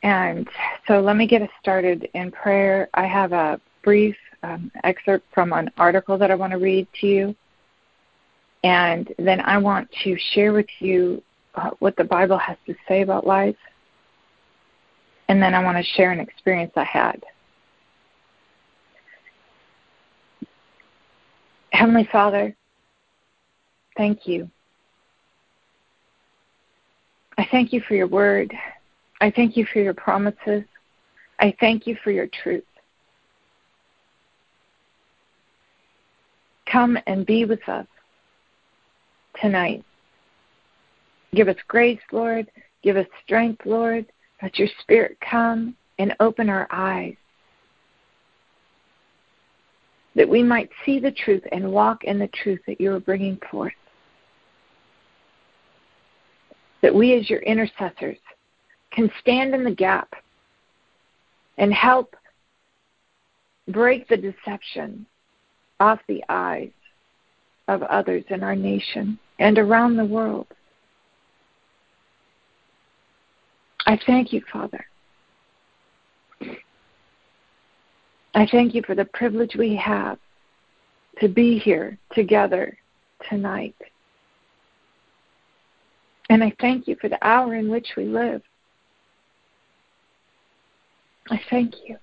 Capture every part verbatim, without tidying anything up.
And so let me get us started in prayer. I have a brief um, excerpt from an article that I want to read to you. And then I want to share with you uh, what the Bible has to say about life. And then I want to share an experience I had. Heavenly Father, thank you. I thank you for your word. I thank you for your promises. I thank you for your truth. Come and be with us tonight. Give us grace, Lord. Give us strength, Lord. Let your Spirit come and open our eyes, that we might see the truth and walk in the truth that you are bringing forth. That we as your intercessors can stand in the gap and help break the deception off the eyes of others in our nation and around the world. I thank you, Father. I thank you for the privilege we have to be here together tonight. And I thank you for the hour in which we live. I thank you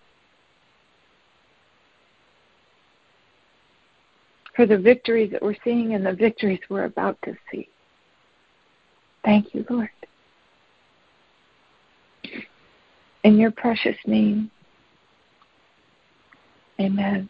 for the victories that we're seeing and the victories we're about to see. Thank you, Lord. In your precious name, amen.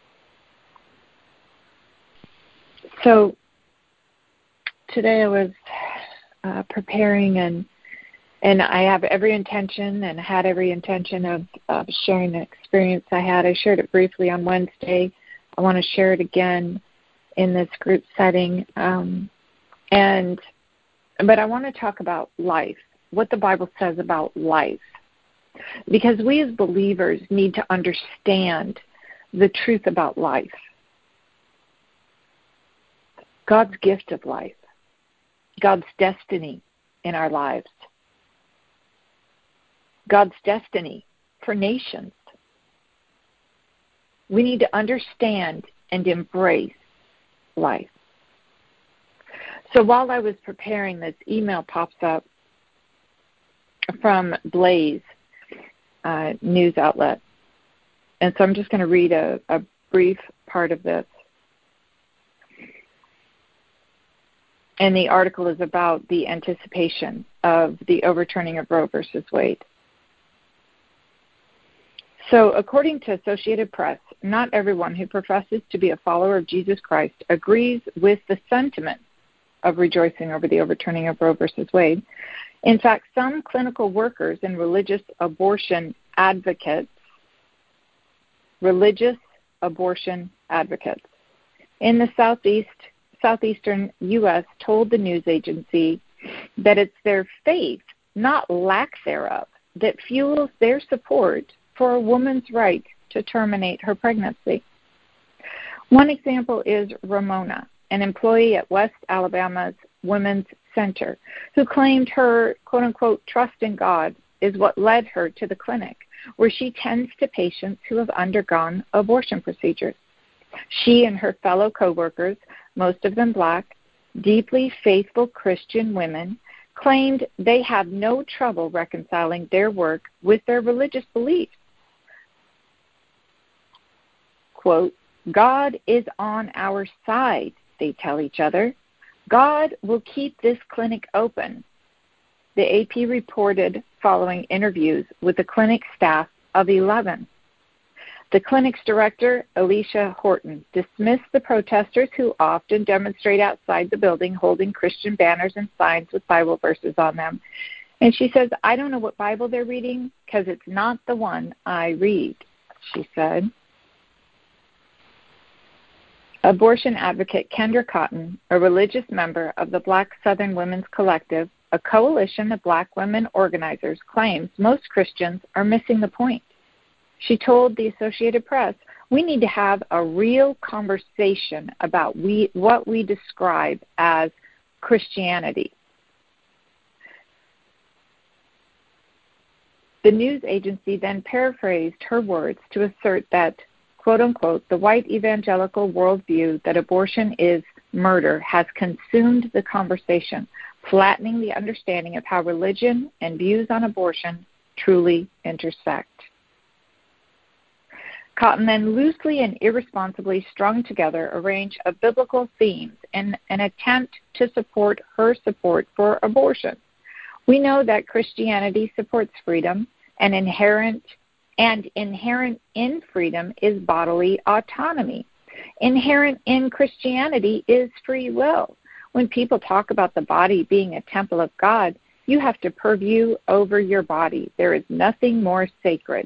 So today I was uh, preparing and and I have every intention and had every intention of, of sharing the experience I had. I shared it briefly on Wednesday. I want to share it again in this group setting. Um, and but I want to talk about life, what the Bible says about life. Because we as believers need to understand the truth about life. God's gift of life. God's destiny in our lives. God's destiny for nations. We need to understand and embrace life. So while I was preparing, this email pops up from Blaze uh, news outlet. And so I'm just going to read a, a brief part of this. And the article is about the anticipation of the overturning of Roe versus Wade. So according to Associated Press, not everyone who professes to be a follower of Jesus Christ agrees with the sentiment of rejoicing over the overturning of Roe versus Wade. In fact, some clinical workers and religious abortion advocates, religious abortion advocates in the southeast, southeastern U S told the news agency that it's their faith, not lack thereof, that fuels their support for a woman's right to terminate her pregnancy. One example is Ramona, an employee at West Alabama's Women's Center, who claimed her, quote-unquote, trust in God is what led her to the clinic, where she tends to patients who have undergone abortion procedures. She and her fellow coworkers, most of them black, deeply faithful Christian women, claimed they have no trouble reconciling their work with their religious beliefs. Quote, God is on our side, they tell each other. God will keep this clinic open, the A P reported following interviews with the clinic staff of eleven. The clinic's director, Alicia Horton, dismissed the protesters who often demonstrate outside the building holding Christian banners and signs with Bible verses on them. And she says, I don't know what Bible they're reading because it's not the one I read, she said. Abortion advocate Kendra Cotton, a religious member of the Black Southern Women's Collective, a coalition of black women organizers, claims most Christians are missing the point. She told the Associated Press, we need to have a real conversation about we, what we describe as Christianity. The news agency then paraphrased her words to assert that, quote unquote, the white evangelical worldview that abortion is murder has consumed the conversation, flattening the understanding of how religion and views on abortion truly intersect. Cotton then loosely and irresponsibly strung together a range of biblical themes in an attempt to support her support for abortion. We know that Christianity supports freedom, and inherent and inherent in freedom is bodily autonomy. Inherent in Christianity is free will. When people talk about the body being a temple of God, you have to purview over your body. There is nothing more sacred.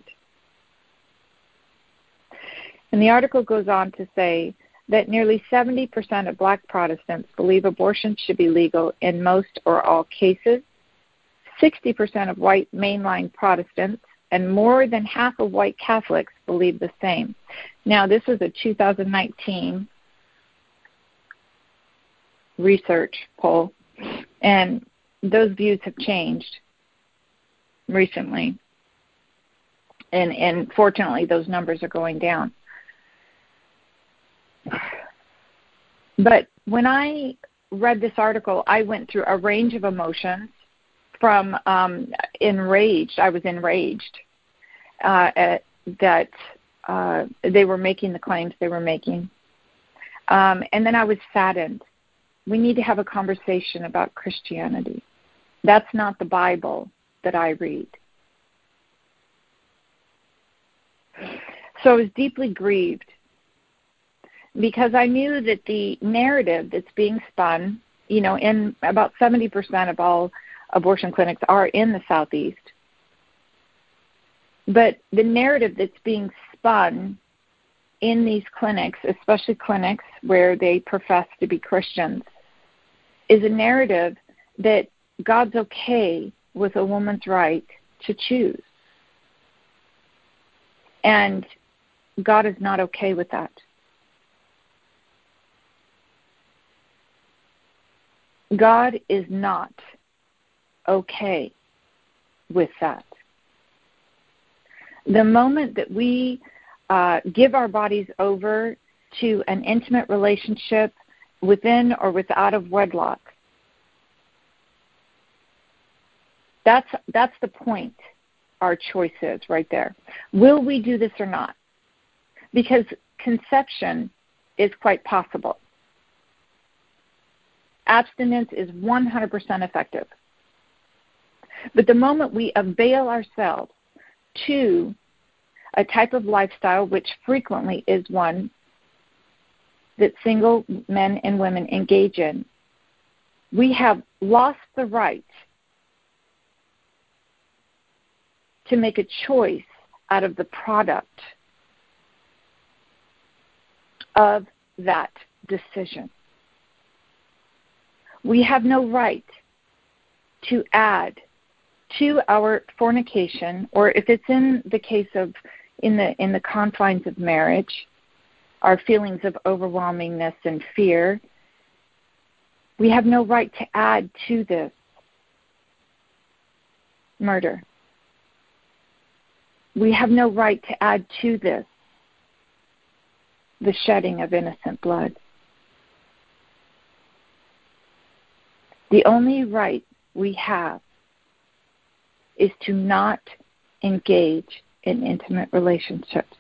And the article goes on to say that nearly seventy percent of black Protestants believe abortion should be legal in most or all cases. sixty percent of white mainline Protestants and more than half of white Catholics believe the same. Now, this is a two thousand nineteen research poll, and those views have changed recently. And, and fortunately, those numbers are going down. But when I read this article, I went through a range of emotions. From um, enraged, I was enraged uh, at, that uh, they were making the claims they were making. Um, and then I was saddened. We need to have a conversation about Christianity. That's not the Bible that I read. So I was deeply grieved because I knew that the narrative that's being spun, you know, in about seventy percent of all abortion clinics are in the Southeast. But the narrative that's being spun in these clinics, especially clinics where they profess to be Christians, is a narrative that God's okay with a woman's right to choose. And God is not okay with that. God is not okay with that. The moment that we uh, give our bodies over to an intimate relationship within or without of wedlock, that's that's the point our choice is right there. Will we do this or not? Because conception is quite possible. Abstinence is one hundred percent effective. But the moment we avail ourselves to a type of lifestyle, which frequently is one that single men and women engage in, we have lost the right to make a choice out of the product of that decision. We have no right to add to our fornication, or if it's in the case of in the in the confines of marriage, our feelings of overwhelmingness and fear, we have no right to add to this murder. We have no right to add to this the shedding of innocent blood. The only right we have is to not engage in intimate relationships.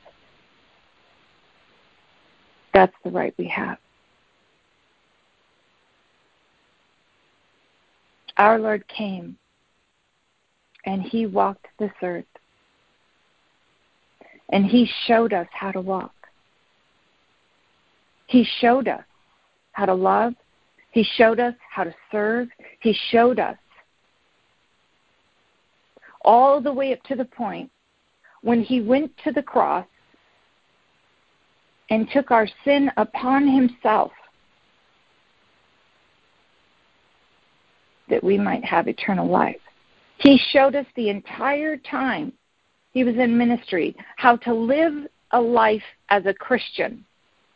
That's the right we have. Our Lord came and He walked this earth, and He showed us how to walk. He showed us how to love. He showed us how to serve. He showed us all the way up to the point when He went to the cross and took our sin upon Himself that we might have eternal life. He showed us the entire time He was in ministry how to live a life as a Christian.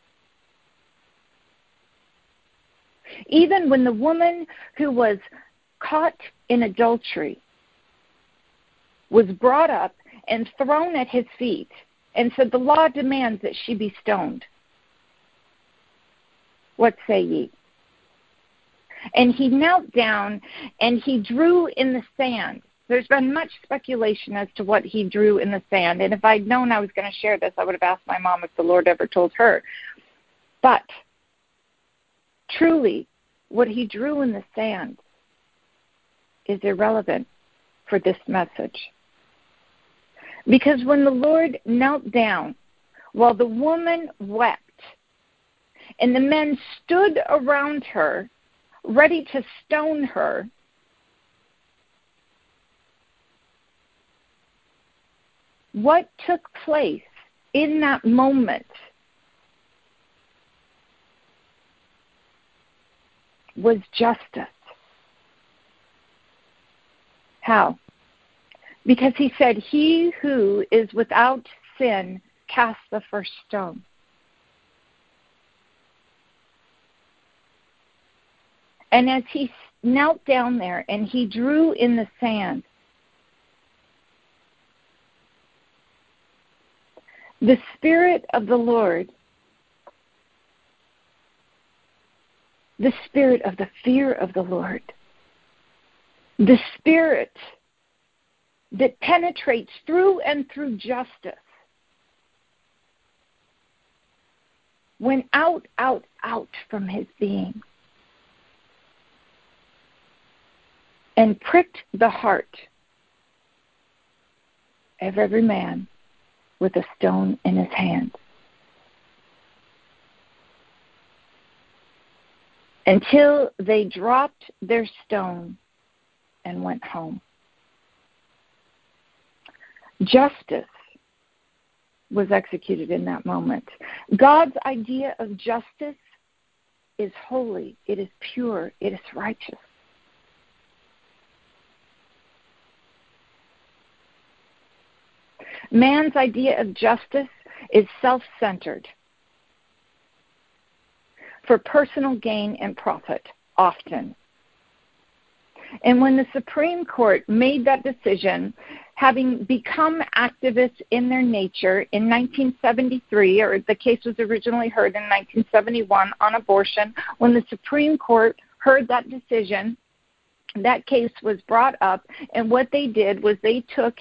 Even when the woman who was caught in adultery was brought up and thrown at his feet and said, "The law demands that she be stoned. What say ye?" And he knelt down and he drew in the sand. There's been much speculation as to what he drew in the sand. And if I'd known I was going to share this, I would have asked my mom if the Lord ever told her. But truly, what he drew in the sand is irrelevant for this message. Because when the Lord knelt down while the woman wept and the men stood around her ready to stone her, what took place in that moment was justice. How? Because he said, "He who is without sin cast the first stone." And as he knelt down there and he drew in the sand, the Spirit of the Lord, the Spirit of the fear of the Lord, the Spirit that penetrates through and through justice, went out, out, out from his being and pricked the heart of every man with a stone in his hand, until they dropped their stone and went home. Justice was executed in that moment. God's idea of justice is holy, it is pure, it is righteous. Man's idea of justice is self-centered, for personal gain and profit, often. And when the Supreme Court made that decision, having become activists in their nature in nineteen seventy-three, or the case was originally heard in nineteen seventy-one on abortion, when the Supreme Court heard that decision, that case was brought up, and what they did was they took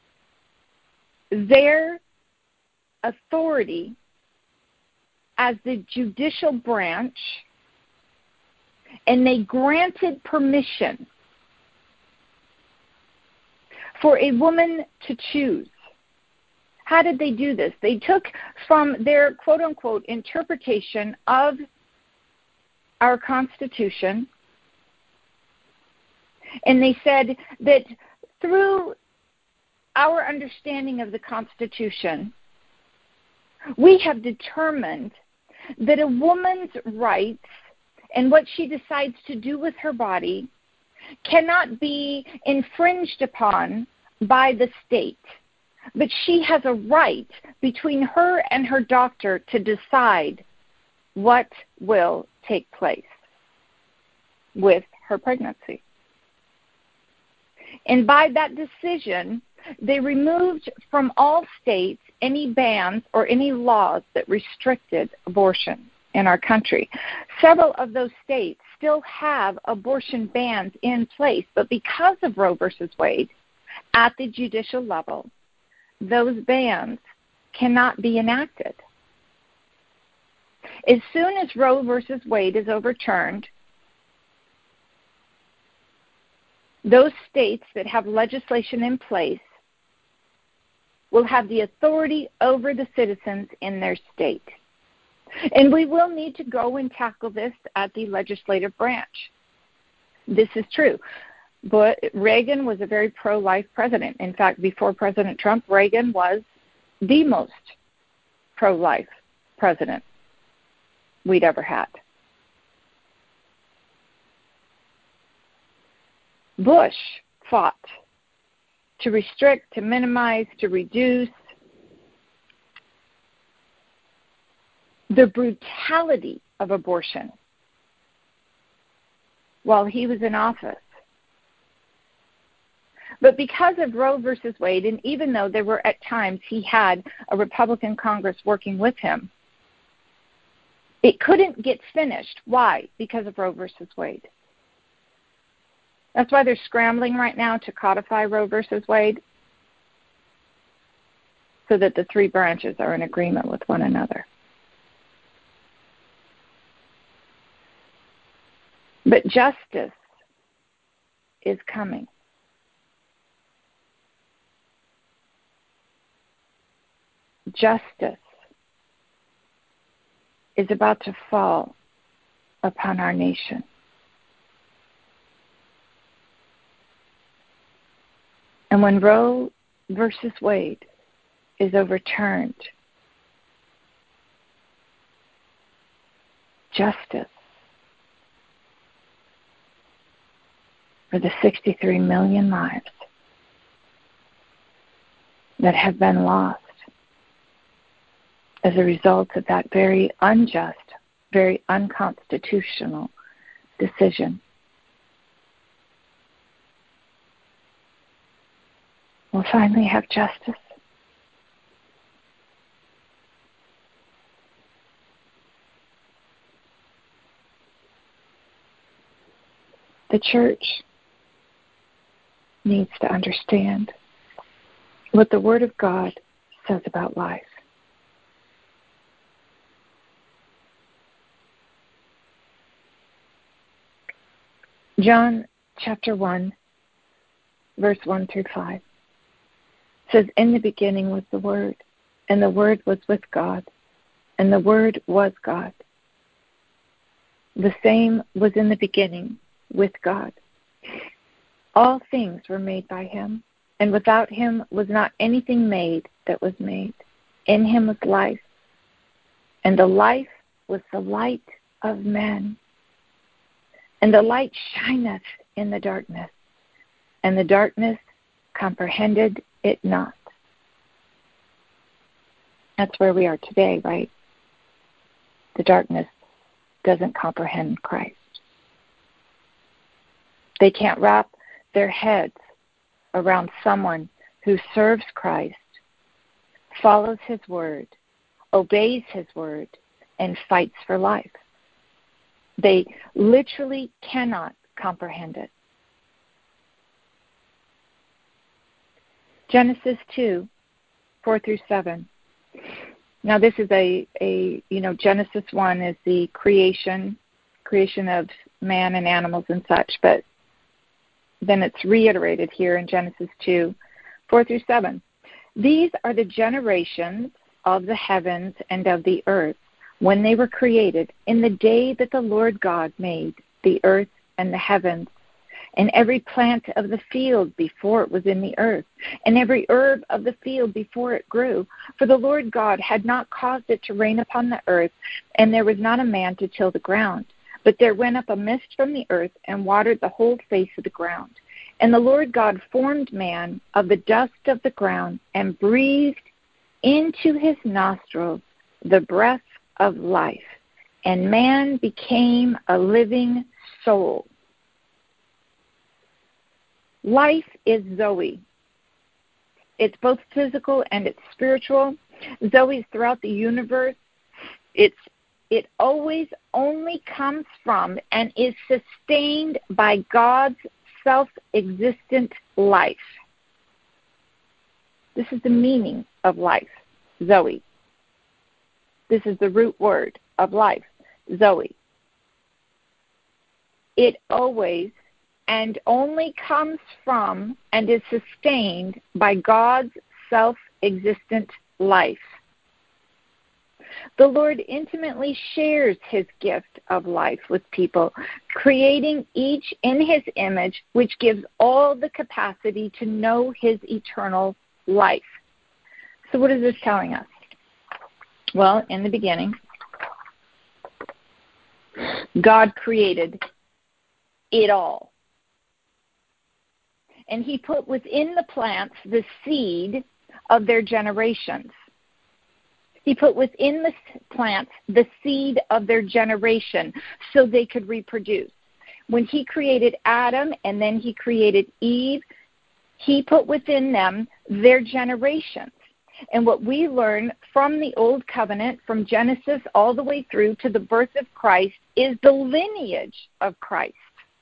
their authority as the judicial branch and they granted permission for a woman to choose. How did they do this? They took from their quote-unquote interpretation of our Constitution, and they said that through our understanding of the Constitution, we have determined that a woman's rights and what she decides to do with her body cannot be infringed upon by the state, but she has a right between her and her doctor to decide what will take place with her pregnancy. And by that decision, they removed from all states any bans or any laws that restricted abortion in our country. Several of those states still have abortion bans in place, but because of Roe versus Wade, at the judicial level, those bans cannot be enacted. As soon as Roe versus Wade is overturned, those states that have legislation in place will have the authority over the citizens in their state. And we will need to go and tackle this at the legislative branch. This is true. But Reagan was a very pro-life president. In fact, before President Trump, Reagan was the most pro-life president we'd ever had. Bush fought to restrict, to minimize, to reduce the brutality of abortion while he was in office. But because of Roe versus Wade, and even though there were at times he had a Republican Congress working with him, it couldn't get finished. Why? Because of Roe versus Wade. That's why they're scrambling right now to codify Roe versus Wade, so that the three branches are in agreement with one another. But justice is coming. Justice is about to fall upon our nation. And when Roe versus Wade is overturned, justice for the sixty-three million lives that have been lost as a result of that very unjust, very unconstitutional decision. We'll finally have justice. The church needs to understand what the Word of God says about life. John chapter one, verse one through five says, "In the beginning was the Word, and the Word was with God, and the Word was God. The same was in the beginning with God. All things were made by him, and without him was not anything made that was made. In him was life, and the life was the light of men. And the light shineth in the darkness, and the darkness comprehended it not." That's where we are today, right? The darkness doesn't comprehend Christ. They can't wrap their heads around someone who serves Christ, follows his word, obeys his word, and fights for life. They literally cannot comprehend it. Genesis two, four through seven. Now this is a, a you know, Genesis one is the creation, creation of man and animals and such, but then it's reiterated here in Genesis two, four through seven. "These are the generations of the heavens and of the earth when they were created, in the day that the Lord God made the earth and the heavens, and every plant of the field before it was in the earth, and every herb of the field before it grew. For the Lord God had not caused it to rain upon the earth, and there was not a man to till the ground. But there went up a mist from the earth and watered the whole face of the ground. And the Lord God formed man of the dust of the ground and breathed into his nostrils the breath of life, and man became a living soul." Life is Zoe. It's both physical and it's spiritual. Zoe is throughout the universe. It's it always only comes from and is sustained by God's self-existent life. This is the meaning of life, Zoe. This is the root word of life, Zoe. It always and only comes from and is sustained by God's self-existent life. The Lord intimately shares his gift of life with people, creating each in his image, which gives all the capacity to know his eternal life. So what is this telling us? Well, in the beginning, God created it all. And he put within the plants the seed of their generations. He put within the plants the seed of their generation so they could reproduce. When he created Adam and then he created Eve, he put within them their generations. And what we learn from the Old Covenant, from Genesis all the way through to the birth of Christ, is the lineage of Christ.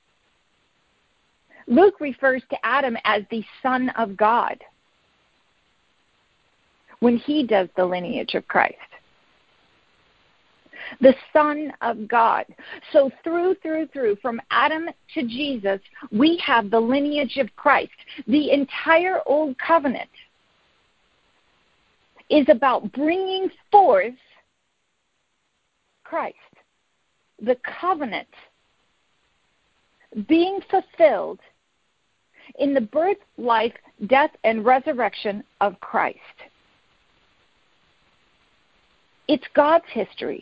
Luke refers to Adam as the Son of God when he does the lineage of Christ. The Son of God. So through, through, through, from Adam to Jesus, we have the lineage of Christ. The entire Old Covenant is about bringing forth Christ. The covenant being fulfilled in the birth, life, death, and resurrection of Christ. It's God's history.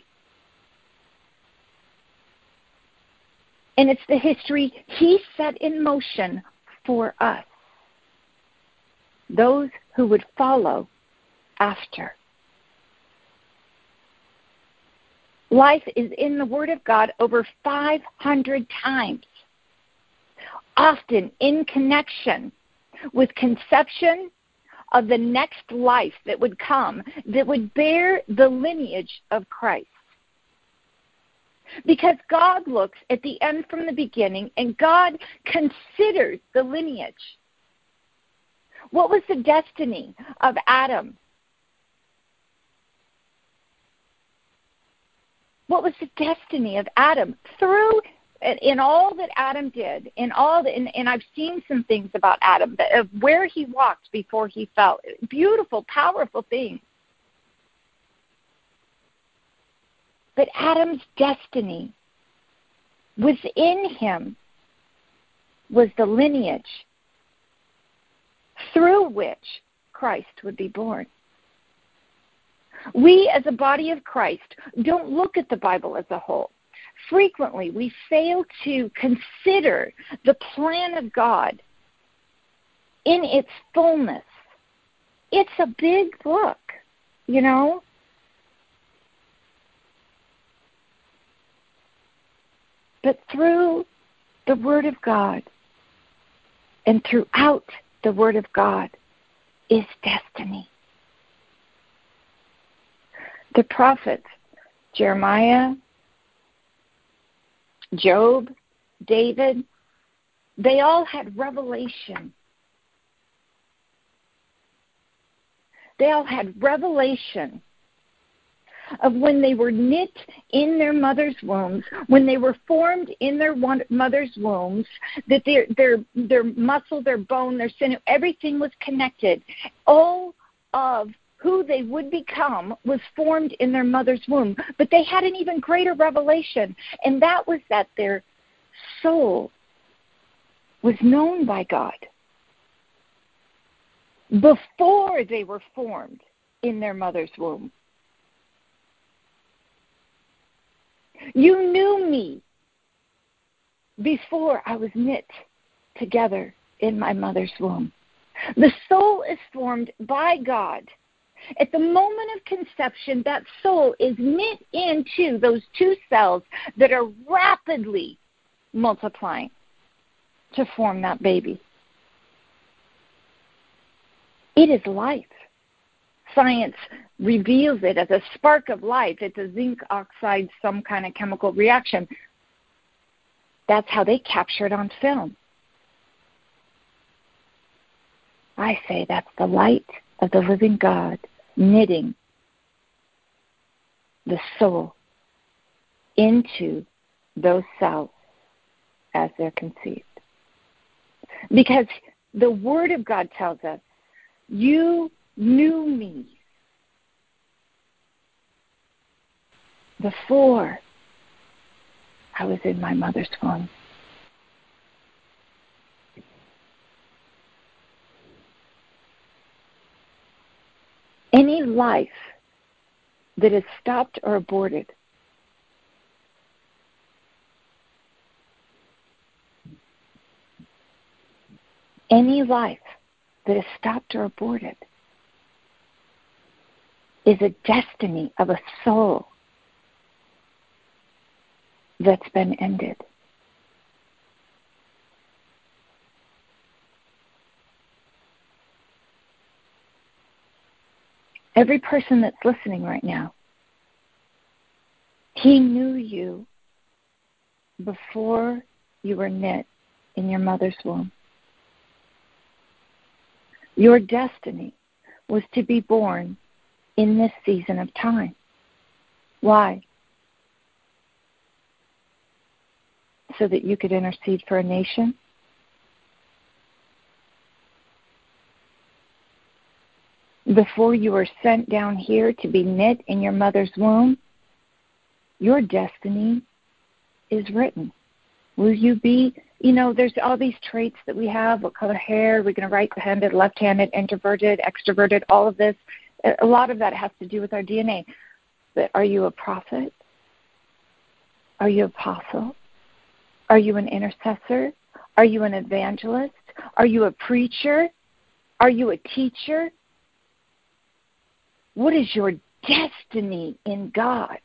And it's the history he set in motion for us, those who would follow after. Life is in the Word of God over five hundred times, often in connection with conception of the next life that would come, that would bear the lineage of Christ. Because God looks at the end from the beginning, and God considers the lineage. What was the destiny of Adam? What was the destiny of Adam? Through, in all that Adam did, in all the, and, and I've seen some things about Adam, of where he walked before he fell. Beautiful, powerful things. But Adam's destiny within him was the lineage through which Christ would be born. We, as a body of Christ, don't look at the Bible as a whole. Frequently, we fail to consider the plan of God in its fullness. It's a big book, you know. But through the Word of God and throughout the Word of God is destiny. The prophets, Jeremiah, Job, David, they all had revelation. They all had revelation of when they were knit in their mother's wombs, when they were formed in their mother's wombs, that their their their muscle, their bone, their sinew, everything was connected. All of who they would become was formed in their mother's womb. But they had an even greater revelation, and that was that their soul was known by God before they were formed in their mother's womb. You knew me before I was knit together in my mother's womb. The soul is formed by God. At the moment of conception, that soul is knit into those two cells that are rapidly multiplying to form that baby. It is life. Science reveals it as a spark of life. It's a zinc oxide, some kind of chemical reaction. That's how they capture it on film. I say that's the light of the living God knitting the soul into those cells as they're conceived. Because the Word of God tells us, you knew me before I was in my mother's womb. Any life that is stopped or aborted any life that is stopped or aborted is a destiny of a soul that's been ended. Every person that's listening right now, He knew you before you were knit in your mother's womb. Your destiny was to be born in this season of time. Why? So that you could intercede for a nation? Before you were sent down here to be knit in your mother's womb, your destiny is written. Will you be, you know, there's all these traits that we have. What color hair? We're going to right-handed, left-handed, introverted, extroverted, all of this. A lot of that has to do with our D N A. But are you a prophet? Are you an apostle? Are you an intercessor? Are you an evangelist? Are you a preacher? Are you a teacher? What is your destiny in God?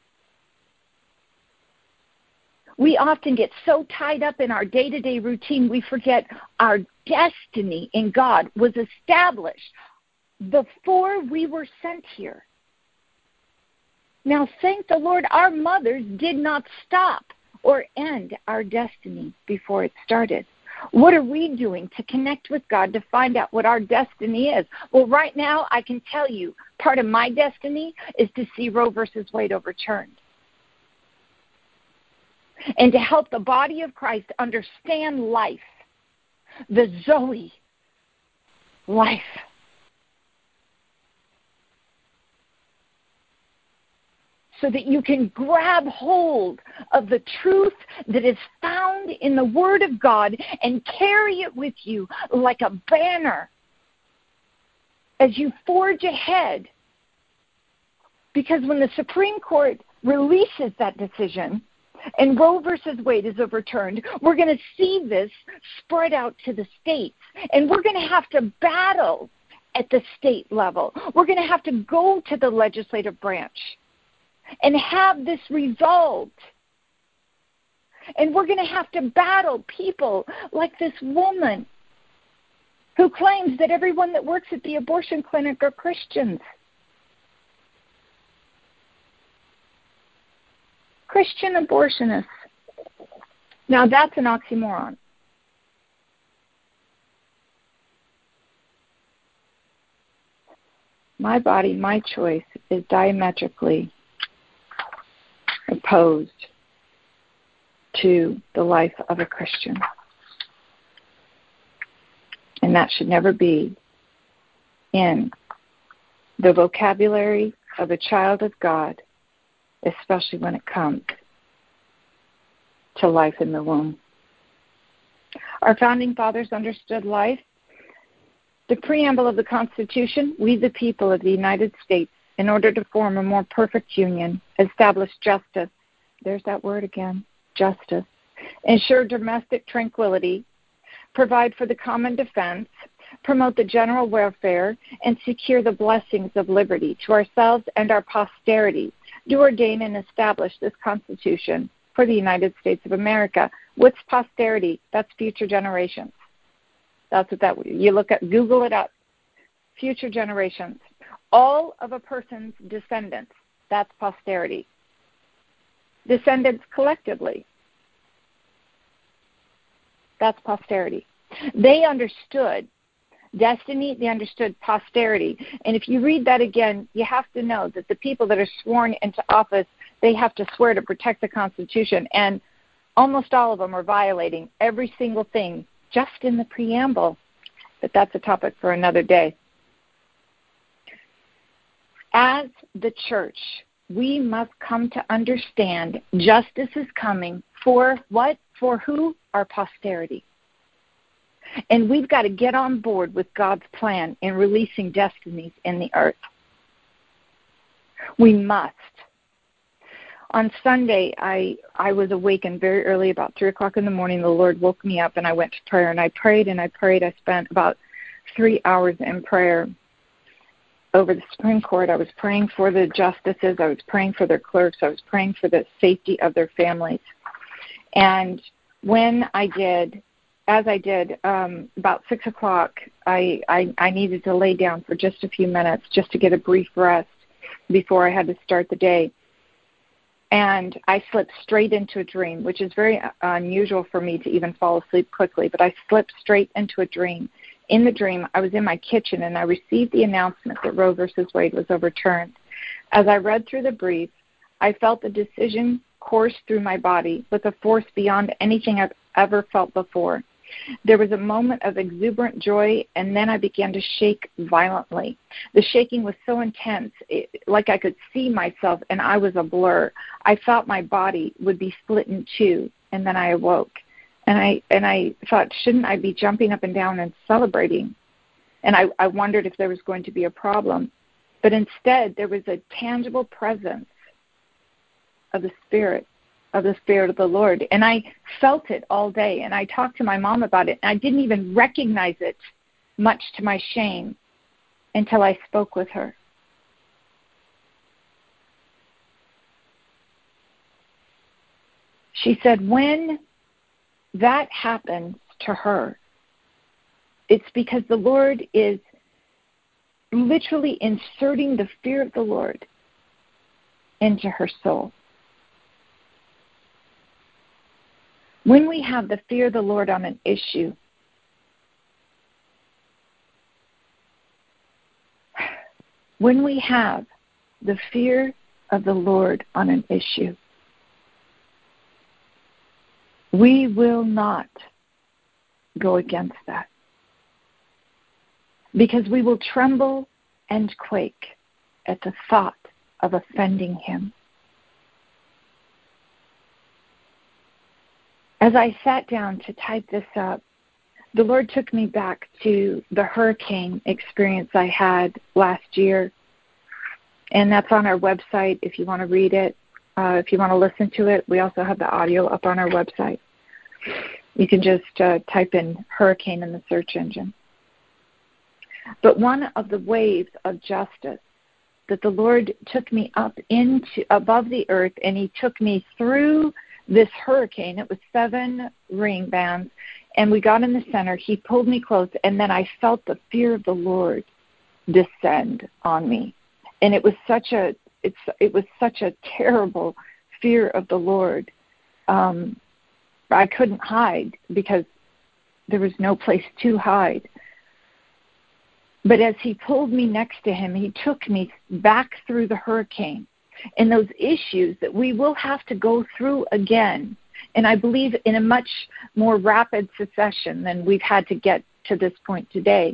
We often get so tied up in our day-to-day routine, we forget our destiny in God was established before we were sent here. Now, thank the Lord, our mothers did not stop or end our destiny before it started. What are we doing to connect with God to find out what our destiny is? Well, right now, I can tell you, part of my destiny is to see Roe versus Wade overturned. And to help the body of Christ understand life, the Zoe life. So that you can grab hold of the truth that is found in the Word of God and carry it with you like a banner as you forge ahead. Because when the Supreme Court releases that decision and Roe versus Wade is overturned, we're going to see this spread out to the states. And we're going to have to battle at the state level. We're going to have to go to the legislative branch and have this resolved. And we're going to have to battle people like this woman who claims that everyone that works at the abortion clinic are Christians. Christian abortionists. Now that's an oxymoron. My body, my choice is diametrically opposed to the life of a Christian. And that should never be in the vocabulary of a child of God, especially when it comes to life in the womb. Our founding fathers understood life. The preamble of the Constitution, we the people of the United States, in order to form a more perfect union, establish justice, there's that word again, justice, ensure domestic tranquility, provide for the common defense, promote the general welfare, and secure the blessings of liberty to ourselves and our posterity, do ordain and establish this Constitution for the United States of America. What's posterity? That's future generations. That's what that, you look at, Google it up, future generations. All of a person's descendants, that's posterity. Descendants collectively, that's posterity. They understood destiny, they understood posterity. And if you read that again, you have to know that the people that are sworn into office, they have to swear to protect the Constitution. And almost all of them are violating every single thing just in the preamble. But that's a topic for another day. As the church, we must come to understand justice is coming for what? For who? Our posterity. And we've got to get on board with God's plan in releasing destinies in the earth. We must. On Sunday, I, I was awakened very early, about three o'clock in the morning. The Lord woke me up, and I went to prayer, and I prayed, and I prayed. I spent about three hours in prayer over the Supreme Court. I was praying for the justices. I was praying for their clerks. I was praying for the safety of their families. And when I did, as I did, um, about six o'clock, I, I, I needed to lay down for just a few minutes just to get a brief rest before I had to start the day. And I slipped straight into a dream, which is very unusual for me to even fall asleep quickly, but I slipped straight into a dream. In the dream, I was in my kitchen, and I received the announcement that Roe versus Wade was overturned. As I read through the brief, I felt the decision course through my body with a force beyond anything I've ever felt before. There was a moment of exuberant joy, and then I began to shake violently. The shaking was so intense, it, like I could see myself, and I was a blur. I thought my body would be split in two, and then I awoke. And I and I thought, shouldn't I be jumping up and down and celebrating? And I, I wondered if there was going to be a problem. But instead, there was a tangible presence of the Spirit, of the Spirit of the Lord. And I felt it all day. And I talked to my mom about it. And I didn't even recognize it, much to my shame, until I spoke with her. She said, when that happens to her, it's because the Lord is literally inserting the fear of the Lord into her soul. When we have the fear of the Lord on an issue, when we have the fear of the Lord on an issue, we will not go against that, because we will tremble and quake at the thought of offending him. As I sat down to type this up, the Lord took me back to the hurricane experience I had last year, and that's on our website if you want to read it. Uh, if you want to listen to it, we also have the audio up on our website. You can just uh, type in hurricane in the search engine. But one of the waves of justice that the Lord took me up into above the earth, and he took me through this hurricane. It was seven ring bands, and we got in the center. He pulled me close, and then I felt the fear of the Lord descend on me. And it was such a it's it was such a terrible fear of the Lord. Um, I couldn't hide because there was no place to hide. But as he pulled me next to him, he took me back through the hurricane and those issues that we will have to go through again. And I believe in a much more rapid succession than we've had to get to this point today.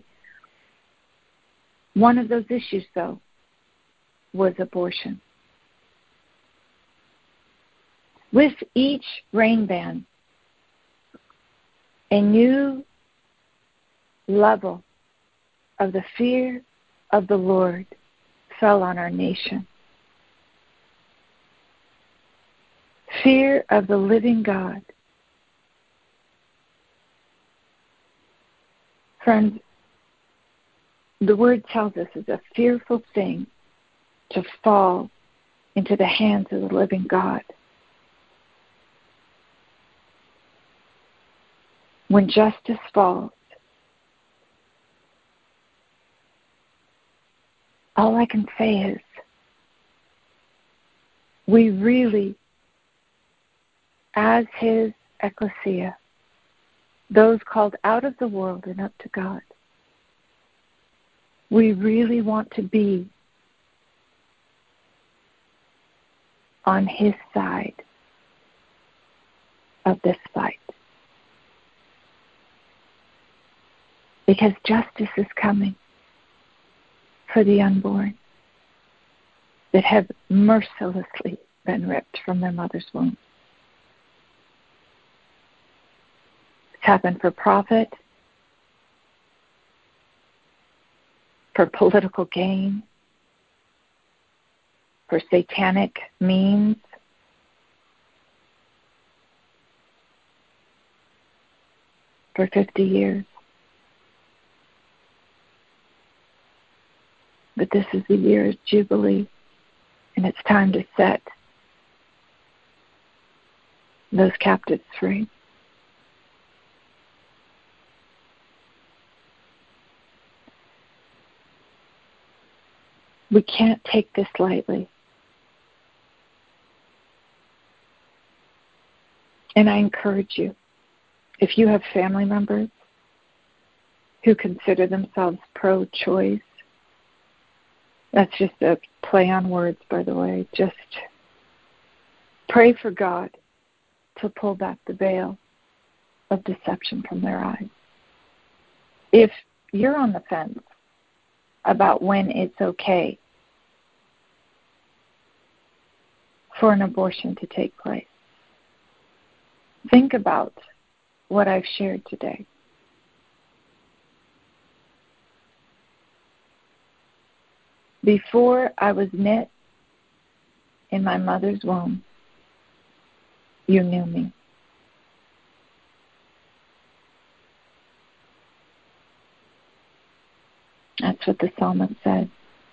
One of those issues, though, was abortion. With each rain band, a new level of the fear of the Lord fell on our nation. Fear of the living God. Friends, the word tells us it's a fearful thing to fall into the hands of the living God. When justice falls, all I can say is we really, as his ecclesia, those called out of the world and up to God, we really want to be on his side of this fight. Because justice is coming for the unborn that have mercilessly been ripped from their mother's womb. It's happened for profit, for political gain, for satanic means, for fifty years. But this is the year of Jubilee, and it's time to set those captives free. We can't take this lightly. And I encourage you, if you have family members who consider themselves pro-choice, that's just a play on words, by the way, just pray for God to pull back the veil of deception from their eyes. If you're on the fence about when it's okay for an abortion to take place, think about what I've shared today. Before I was knit in my mother's womb, you knew me. That's what the psalmist said.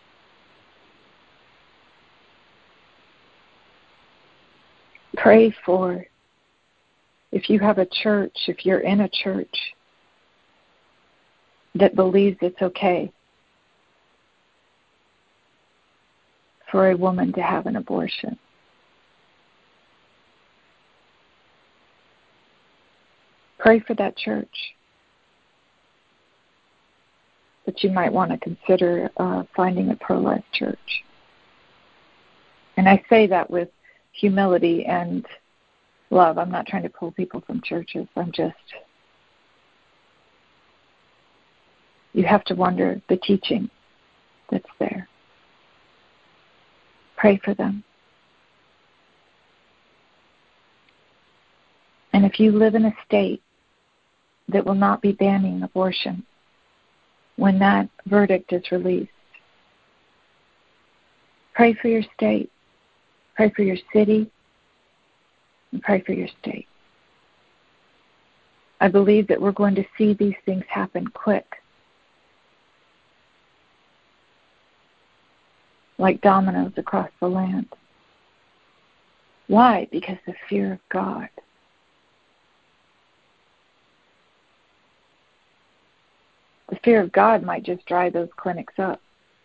Pray for, if you have a church, if you're in a church that believes it's okay for a woman to have an abortion. Pray for that church. But you might want to consider uh, finding a pro-life church. And I say that with humility and love. I'm not trying to pull people from churches. I'm just, you have to wonder the teaching that's there. Pray for them. And if you live in a state that will not be banning abortion, when that verdict is released, pray for your state, pray for your city, and pray for your state. I believe that we're going to see these things happen quick, like dominoes across the land. Why? Because the fear of God. The fear of God might just dry those clinics up.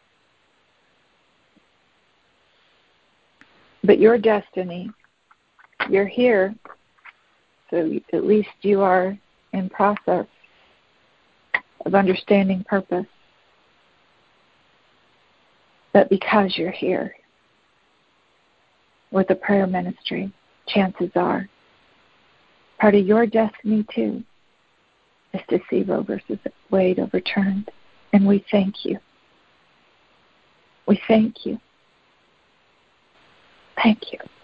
But your destiny, you're here, so at least you are in process of understanding purpose. But because you're here with a prayer ministry, chances are part of your destiny too is to see Roe versus Wade overturned. And we thank you. We thank you. Thank you.